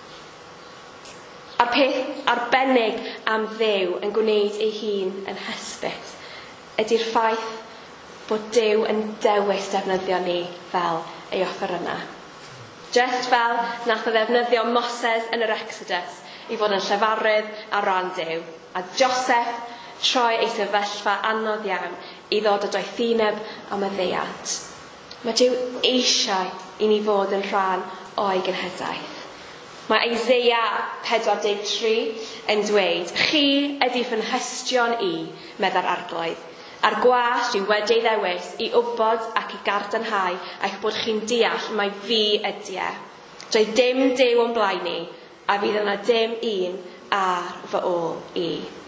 Speaker 4: A'r peth arbennig am Dduw yn gwneud ei hun yn hysbys ydy'r ffaith bod Duw yn dewis defnyddio ni fel ei offerynna. Just fel nath o ddefnyddio Moses yn yr Exodus I fod yn llefarydd ar ran Duw, a Joseph troi ei sefyllfa anodd iawn I ddod o doethineb am y ddeiant. Mae Duw eisiau I ni fod yn rhan o'i genhedlaeth. Mae Isaiah 43 yn dweud, chi ydy fy nhystion I, medda'r arglwydd. Ar gwas dwi wedi ddewis I wybod ac I gardanhau eich bod chi'n deall mai fi ydy e. Doedd dim Duw o'n blaen I, a fydd yna dim un ar fy ôl I.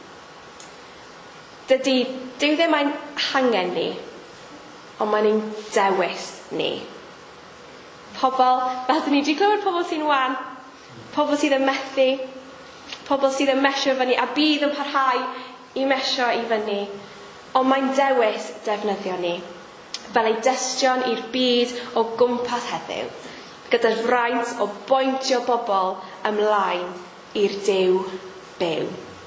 Speaker 4: Dydy Duw ddim ein hangen ni, ond mae'n ein dewis ni. Pobl, fel dyn ni wedi clywed pobl sy'n wan, pobl sydd yn methu, pobl sydd yn mesio fyny, a bydd yn parhau I mesio I fyny, ond mae'n dewis defnyddio ni, fel ei dystion i'r byd o gwmpas heddiw, gyda'r fraint o bointio bobl ymlaen i'r Duw byw.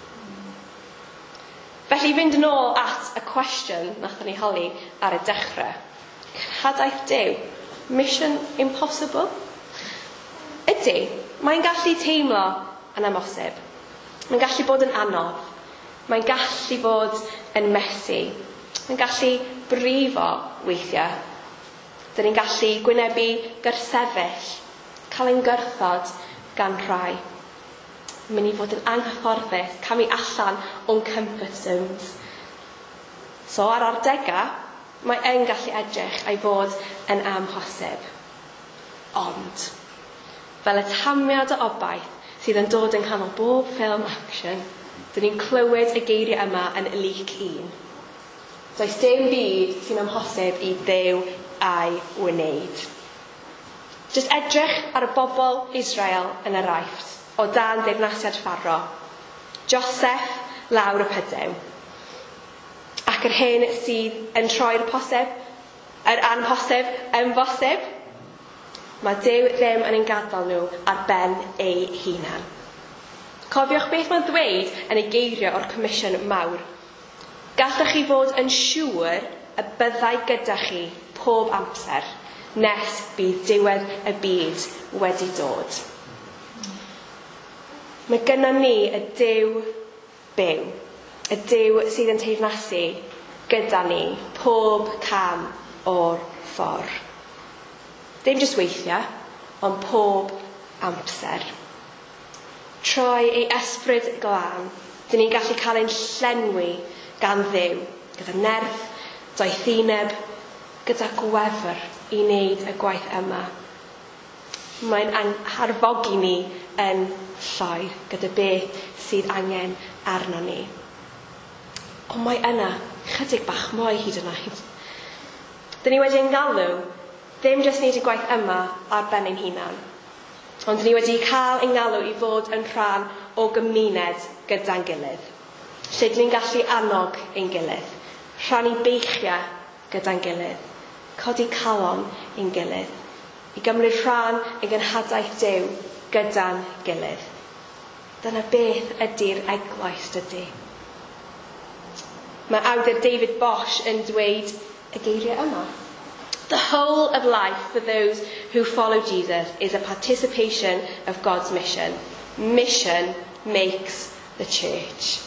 Speaker 4: Felly fynd yn ôl at y cwestiwn nathon ni holi ar y dechrau. Cenhadaeth Duw, mission impossible? Ydy, mae'n gallu teimlo yn amosib. Mae'n gallu bod yn anodd. Mae'n gallu bod yn messy. Mae'n gallu brifo weithiau. Dyn ni'n gallu gwynebu gyrsefyll, cael ein gyrthod gan rhai. Mynd I fod yn anghyfforddus, camu allan o'n comfort zones. So ar ardegau, mae yn gallu edrych ei fod yn amhosib. Ond, fel y tamiad o obaith sydd yn dod yn canol bob ffilm action, dyn ni'n clywed y geiriau yma yn Luc 1. Does dim byd sy'n amhosib I Dduw a'i wneud. Jyst edrych ar y bobl Israel yn yr Aifft, o dan deyrnasiad Pharo, Joseph lawr y Pydew, ac yr hyn sydd yn troi'r posib, yr anhosib yn bosib, mae Duw ddim yn ein gadael nhw ar ben ei hunan. Cofiwch beth mae'n dweud yn ei geirio o'r comisiwn mawr. Gallwch chi fod yn siŵr y byddai gyda chi pob amser, nes bydd diwedd y byd wedi dod. Mae gynnon ni y Duw byw, y Duw sydd yn teyrnasu gyda ni pob cam o'r ffordd. Dim jyst weithiau, ond pob amser. Troi ei ysbryd glân, dyn ni'n gallu cael ein llenwi gan Dduw, gyda nerth, doethineb, gyda gwefr I wneud y gwaith yma. Mae'n harfogi ni yn llai gyda beth sydd angen arno ni. Ond mae yna chydig bach mwy hyd yn oed. Dyn ni wedi ein galw ddim jyst wneud y gwaith yma ar ben ein hunan, ond dyn ni wedi cael ein galw I fod yn rhan o gymuned gyda'n gilydd, lle dyn ni'n gallu annog ein gilydd, rhannu beichiau gyda'n gilydd, codi calon ein gilydd, I gymryd rhan yn gynhadaeth Duw gyda'n gilydd. Dyna beth ydy'r eglwys dydy. Mae awdur David Bosch yn dweud y geiriau yma. The whole of life for those who follow Jesus is a participation of God's mission. Mission makes the church.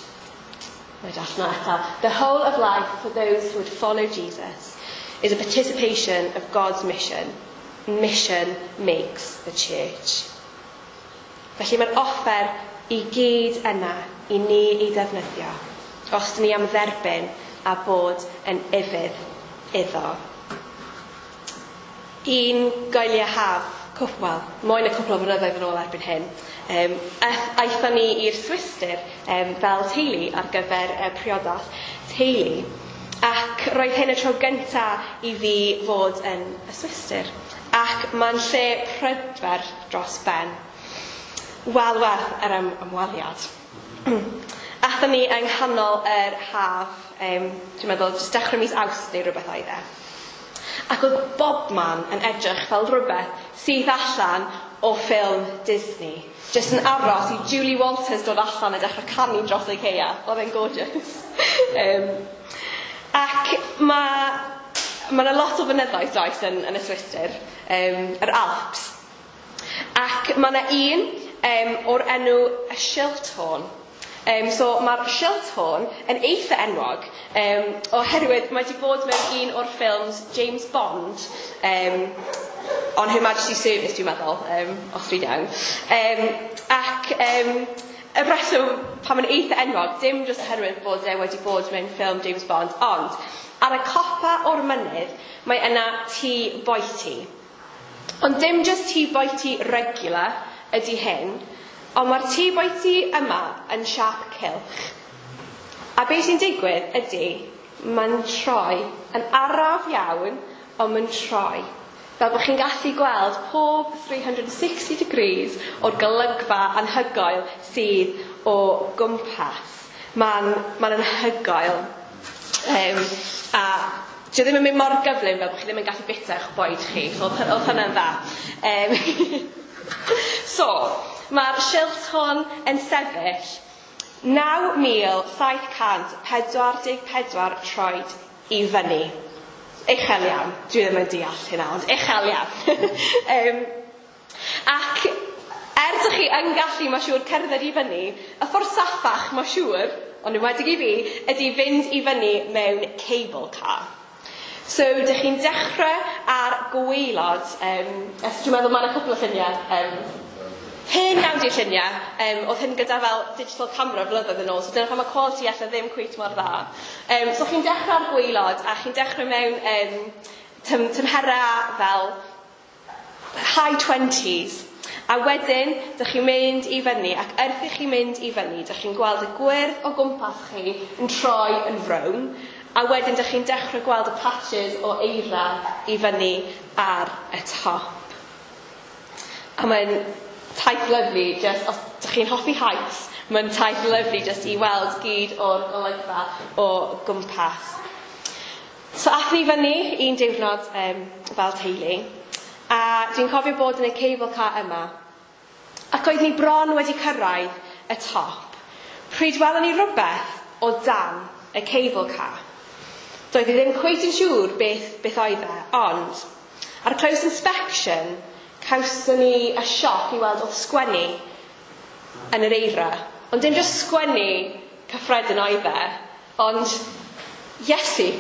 Speaker 4: The whole of life for those who would follow Jesus is a participation of God's mission. Mission makes the church. Felly mae'r offer I gyd yna I ni I ddefnyddio, os ni am dderbyn a bod yn ifydd iddo. Un goeliau haf, mwy na cwpl o flynyddoedd yn ôl erbyn hyn, aethon ni i'r Swistir fel teulu ar gyfer priodas teulu. Ac roedd hyn y tro gyntaf I fi fod yn y Swistir. Ac mae'n lle prydfer dros ben. Wel werth yr ymweliad. Aethon ni yng nghanol yr haf, dwi'n meddwl, jyst dechrau mis Awst neu rhywbeth oedd e. Ac oedd bob man yn edrych fel rhywbeth sydd allan o ffilm Disney. Jyst yn aros I Julie Walters dod allan a dechrau canu dros ei ceia. Oedd e'n gorgeous. Ac mae yna lot o fynyddoedd does yn y Swistir, yr Alps. Ac mae yna un o'r enw y Shilthorn. So mae'r Shilt hwn yn eitha enwog oherwydd mae wedi bod mewn un o'r ffilms James Bond On Her Majesty's Service, dwi'n meddwl, os dwi'n iawn. Ac y reswm pan mae'n eitha enwog, dim jyst oherwydd bod wedi bod mewn ffilm James Bond, ond ar y copa o'r mynydd mae yna tŷ boeti. Ond dim jyst tŷ boeti regular ydy hyn, ond mae'r tŷ boeti yma yn siap cylch. A beth sy'n digwydd ydy, mae'n troi yn araf iawn, ond mae'n troi. Fel bod chi'n gallu gweld pob 360 degrees o'r golygfa anhygoel sydd o gwmpas. Mae'n anhygoel. A dio ddim yn mynd mor gyflym fel bod chi ddim yn gallu bita eich boed chi. Oedd hynny'n dda. So, mae'r Shilt hwn yn sefyll 9,744 troed i fyny. Uchel iawn. Dwi ddim yn deall hynna, ond uchel iawn. Ac ydych chi yn gallu, mae'n siŵr, cerdded i fyny, y ffordd saffach, mae'n siŵr, ond yn wedig i fi, ydy fynd i fyny mewn cable car. So, ydych chi'n dechrau ar gwaelod, dwi'n meddwl mae'n cwpl o lluniau, hen iawn di'r lluniau, oedd hyn gyda fel digital camera flynyddoedd yn ôl, so dyna pan mae quality allan ddim cweit mor dda. So chi'n dechrau ar gwaelod, a chi'n dechrau mewn tymherau fel high 20s, a wedyn, dych chi'n mynd i fyny, ac wrth i chi'n mynd i fyny, dych chi'n gweld y gwyrdd o gwmpas chi yn troi yn frown, a wedyn dych chi'n dechrau gweld y patches o eira i fyny ar y top. A mae'n taith lyflu, os ydych chi'n hoffi hikes, mae'n taith lyflu just i weld gyd o'r golygfa o gwmpas. So athyn ni fyny un diwrnod fel teulu, a dwi'n cofio bod yn y cable car yma, ac oedd ni bron wedi cyrraedd y top. Pryd welon ni rhywbeth o dan y cable car. Doedd i ddim cweit yn siŵr beth oedd e, ond ar close inspection, cawson ni y sioc i weld oedd sgwennu yn yr eira. Ond dim jyst sgwennu cyffredin oedd e, ond Iesu.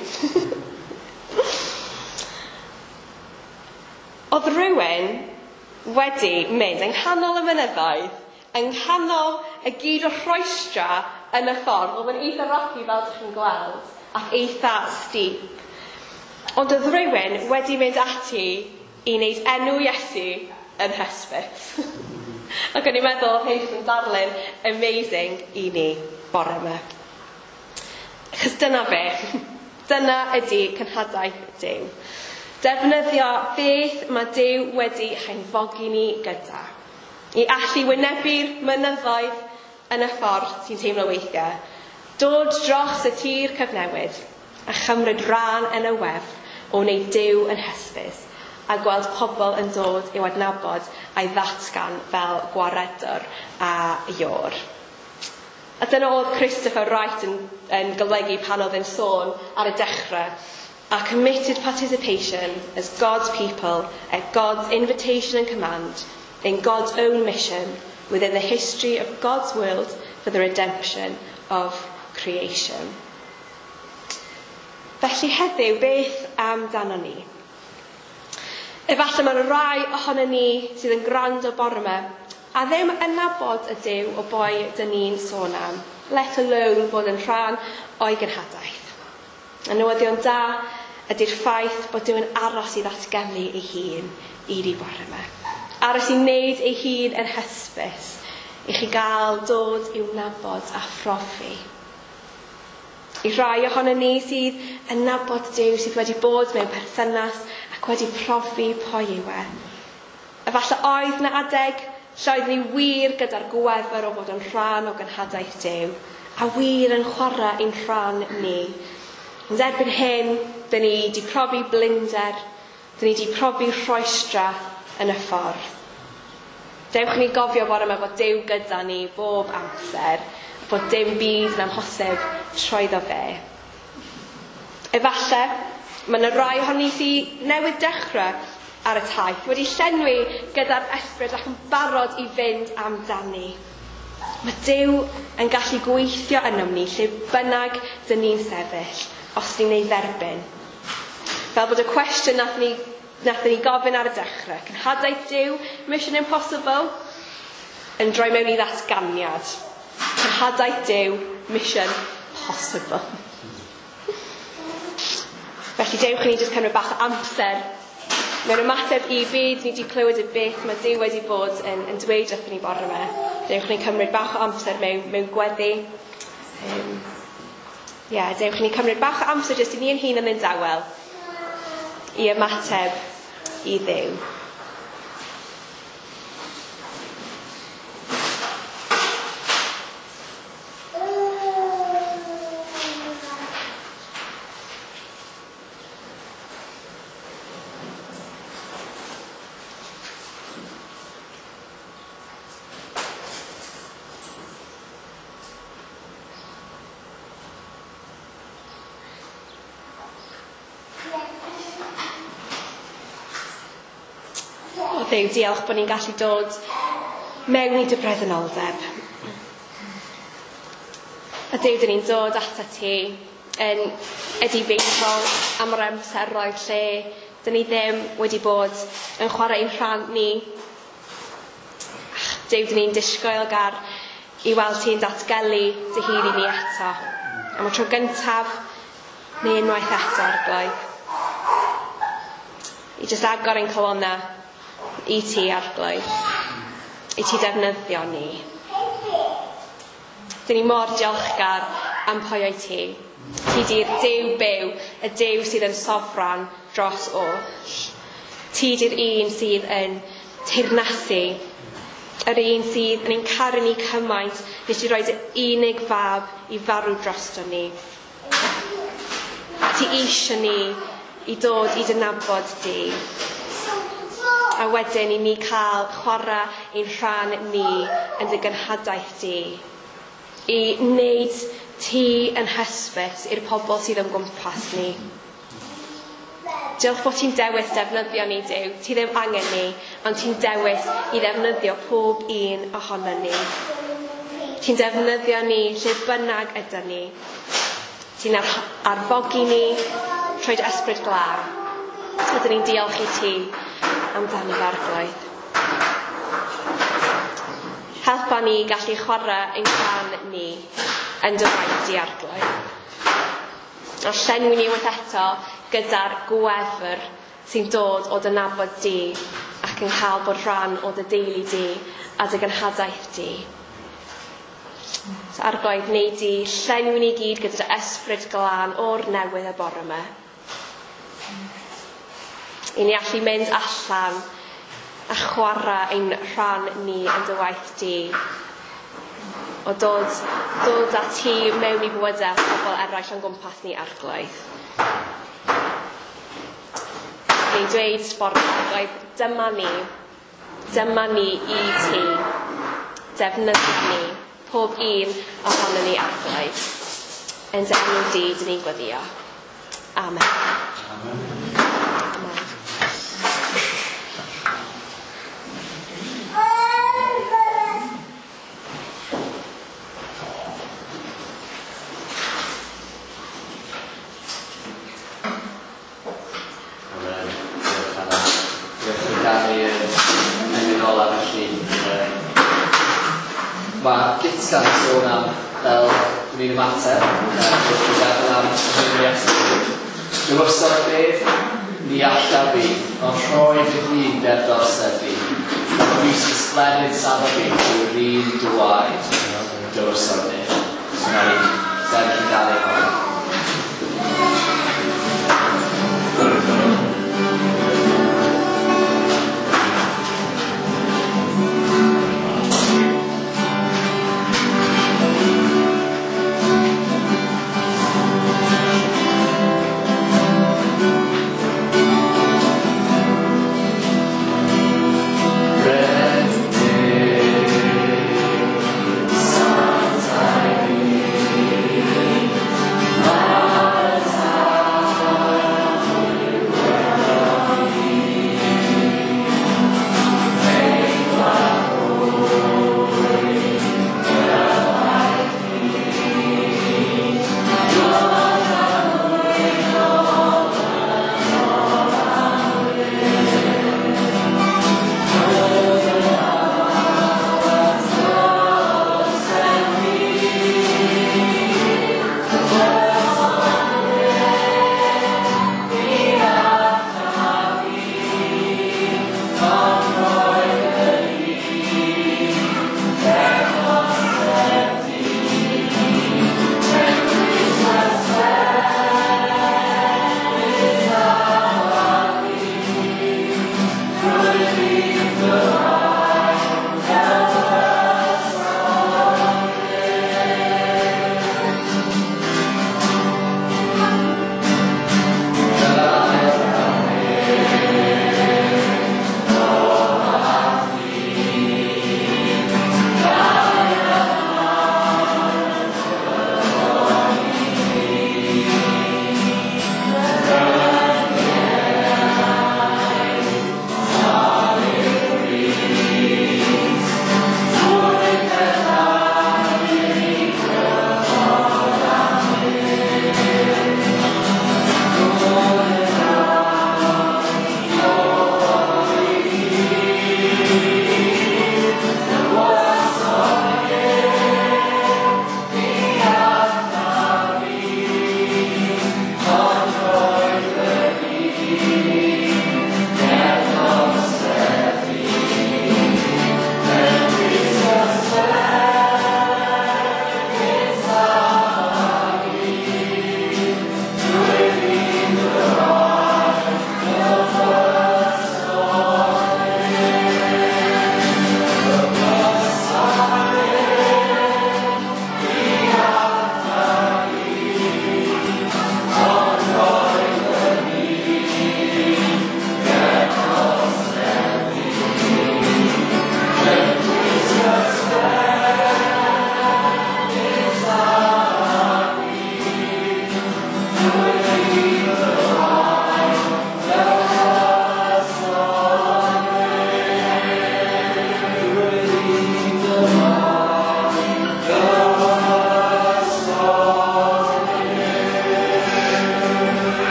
Speaker 4: Oedd rhywun wedi mynd yng nghanol y mynyddoedd, yng nghanol y gyd o rhoestra yn y ffordd, oedd yn eitha rocky fel ydych chi'n gweld, ac eitha steep. Ond oedd rhywun wedi mynd ati i wneud enw Iesu yn hysbys. Ac o'n i'n meddwl, hyn yn darlun amazing i ni bore yma. Chos dyna be, dyna ydy cynhadaeth Duw. Defnyddio beth mae Duw wedi haenfogi ni gyda. I allu wynebu'r mynyddoedd yn y ffordd sy'n teimlo weithiau. Dod dros y tir cyfnewid a chymryd rhan yn y wefr o wneud Duw yn hysbys, a gweld pobl yn dod i'w adnabod a'i ddatgan fel gwaredwr a ior. A dyna oedd Christopher Wright yn golygu pan oedd yn sôn ar y dechrau, a committed participation as God's people at God's invitation and command in God's own mission within the history of God's world for the redemption of creation. Felly heddiw, beth amdano ni? Efallai mae'n rai ohono ni sydd yn gwrando bore yma a ddim yn nabod y Duw o boi dyn ni'n sôn am, let alone bod yn rhan o'i gynhadaeth. A newyddion da ydy'r ffaith bod Duw yn aros i ddatgelu ei hun i ni bore yma. Aros i wneud ei hun yn hysbys, i chi gael dod i'w nabod a phroffi. I rai ohono ni sydd yn nabod Duw, sydd wedi bod mewn perthynas ac wedi profi pwy yw e. Efallai oedd na adeg lle oedd ni wir gyda'r gwefr o fod yn rhan o gynhadaeth Duw, a wir yn chwarae ein rhan ni. Ond erbyn hyn, dyn ni wedi profi blinder, dyn ni wedi profi rhoestra yn y ffordd. Dewch ni gofio bore yma bod Duw gyda ni bob amser, bod dim byd yn amhosib troeddo fe. Efallai, mae yna rai ohoni sydd newydd dechrau ar y taith, wedi llenwi gyda'r ysbryd ac yn barod i fynd amdani. Mae Duw yn gallu gweithio yno ni lle bynnag dyn ni'n sefyll, os ni'n ei dderbyn. Fel bod y cwestiwn nath ni gofyn ar y dechrau, cynhadaeth Duw, Mission Impossible, yn droi mewn i ddatganiad. Cynhadaeth Duw, Mission Possible. Felly dewch i ni jyst cymryd bach o amser mewn ymateb i byd ni wedi clywed y beth mae Duw wedi bod yn dweud wrthyn ni bore yma. Dewch i ni cymryd bach o amser mewn gweddi. Dewch i ni cymryd bach o amser jyst i ni yn hun yn dawel i ymateb i Dduw. Dduw, diolch bod ni'n gallu dod mewn i dy bresenoldeb. A Duw, dyn ni'n dod ata ti yn edibeitol am yr amseroedd lle dyn ni ddim wedi bod yn chwarae ein rhan ni. Duw, dyn ni'n disgwyl i weld ti'n datgelu dy hun i ni eto. Am y tro gyntaf neu unwaith eto ar gloedd. I jyst agor ein colonna i ti arglwydd, i ti defnyddio ni. Dyn ni mor diolchgar am pwy o'i ti. Ti di'r Duw byw, y Duw sydd yn sofran dros oll. Ti di'r un sydd yn teyrnasu, yr un sydd yn ein caru ni cymaint nes i roed y unig fab i farw drosto ni. Ti eisiau ni i dod i dynabod di. A wedyn i ni cael chwarae ein rhan ni yn dy gynhadaeth di. I wneud ti yn hysbys i'r pobl sydd yn gwmpas ni. Diolch bod ti'n dewis defnyddio ni, Duw. Ti ddim angen ni, ond ti'n dewis i ddefnyddio pob un ohono ni. Ti'n defnyddio ni lle bynnag ydyn ni. Ti'n arfogi ni trwy dy ysbryd glân. A dyn ni'n diolch i ti amdano arglwydd. Helpa ni gallu chwarae ein rhan ni yn dy waith di arglwydd. A llenwi ni unwaith eto gyda'r gwefr sy'n dod o dy nabod di ac yn cael bod rhan o dy deulu di a dy gynhadaeth di. So arglwydd, wnei di llenwi ni gyd gyda dy ysbryd glân o'r newydd y bore yma. I ni allu mynd allan a chwarae ein rhan ni yn dy waith di. O dod â ti mewn i bywydau pobl eraill o'n gwmpas ni arglwydd. Ni'n dweud ffordd arglwydd, dyma ni i ti. Defnyddio ni, pob un ohono ni arglwydd. Yn dy enw di, dyn ni'n gweddio. Amen. Amen.
Speaker 2: Mae Gitgan yn sôn am fel ni'n ymateb, dwi'n meddwl am hynny'n dywysog beth, ni allaf fi, ond rhoi fy hun der dorsedd fi. Fi sy'n sglennydd safo fi, yw'r un dwaed dywysog ni. So na i sefyll i gael ei hon.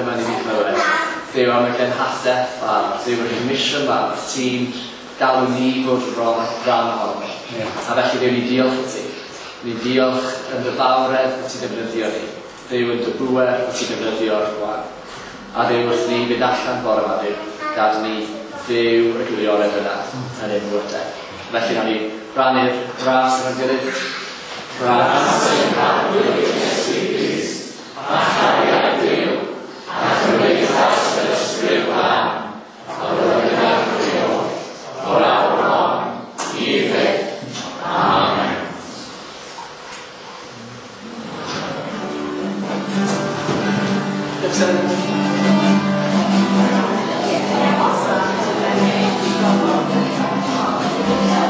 Speaker 2: yma ni fi clywed. Ddew am y genhadaeth a ddew yr mission a'r tîm galw ni fod rhan ohono. A felly ddew ni diolch i ti. Ni diolch yn dy fawredd o ti ddefnyddio ni. Ddew yn dy bwer o ti ddefnyddio o'r gwan. A ddew wrth ni fynd allan bore yma ddew. Gad ni ddew y gwyliored yna yn ein bywydau. Felly na ni rannu'r gras yn y gilydd. Gras yn cadw Iesu Grist, a chariad Dduw, a cymdeithas yr ysbryd glân, a roedd yn arfrio, o'r awr hon, i fydd. Amen. Good